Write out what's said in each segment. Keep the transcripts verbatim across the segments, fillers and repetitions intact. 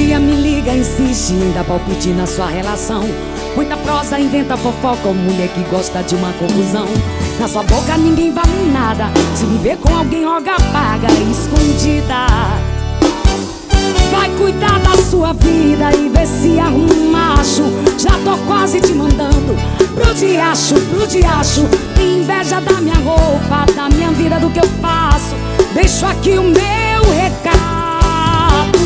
dia me liga, insiste, ainda palpite na sua relação. Muita prosa, inventa fofoca, mulher que gosta de uma confusão. Na sua boca ninguém vale nada, se me ver com alguém roga paga escondida. Vai cuidar da sua vida e ver se arruma um macho. Já tô quase te mandando pro diacho, pro diacho. Tem inveja da minha roupa, da minha vida, do que eu faço. Deixo aqui o meu recado.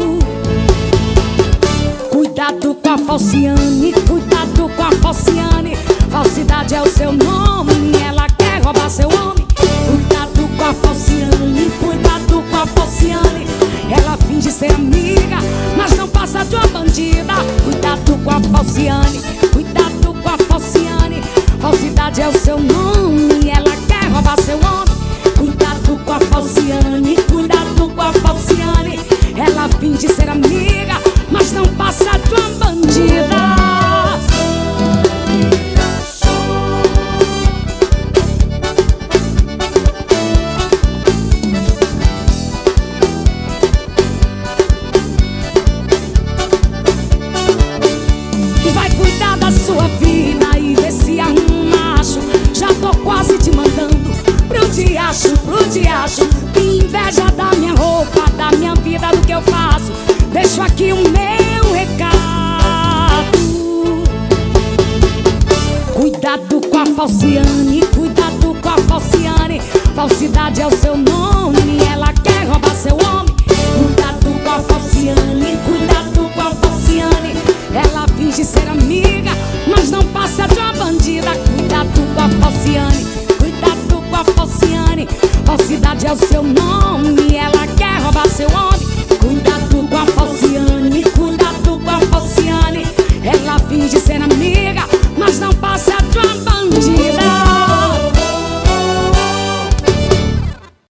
Cuidado com a Falciane, cuidado com a Falciane. Falsidade é o seu nome, ela quer roubar seu homem. Cuidado com a Falciane, cuidado com a Falciane. Ela finge ser amiga, mas não passa de uma bandida. Cuidado com a Falciane, cuidado com a Falciane. Falsidade é o seu nome, ela quer roubar seu homem. Cuidado com a Falciane, cuidado com a Falciane. Ela finge ser amiga, mas não passa de uma bandida. Vai cuidar da sua vida e ver se arruma um macho. Já tô quase te mandando pro diacho, pro diacho. Tem inveja da minha roupa, da minha vida, do que eu faço. Deixo aqui o meu recado. Cuidado com a Falciane, cuidado com a Falciane. Falsidade é o seu nome, ela quer roubar seu homem. Cuidado com a Falciane, cuidado com a Falciane. Ela finge ser amiga, mas não passa de uma bandida. Cuidado com a Falciane, cuidado com a Falciane. Falsidade é o seu nome, ela quer roubar seu homem. Cuidado com a Falciane, cuidado com a Falciane. Ela finge ser amiga, mas não passa de uma bandida.